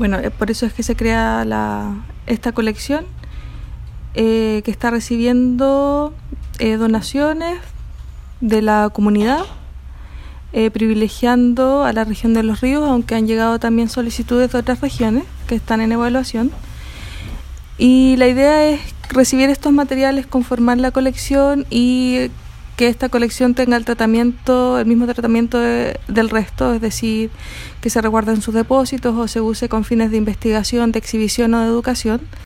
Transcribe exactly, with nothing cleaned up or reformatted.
Bueno, eh, por eso es que se crea la, esta colección eh, que está recibiendo eh, donaciones de la comunidad, eh, privilegiando a la región de Los Ríos, aunque han llegado también solicitudes de otras regiones que están en evaluación. Y la idea es recibir estos materiales, conformar la colección y que esta colección tenga el tratamiento, el mismo tratamiento de, del resto, es decir, que se resguarden sus depósitos o se use con fines de investigación, de exhibición o de educación.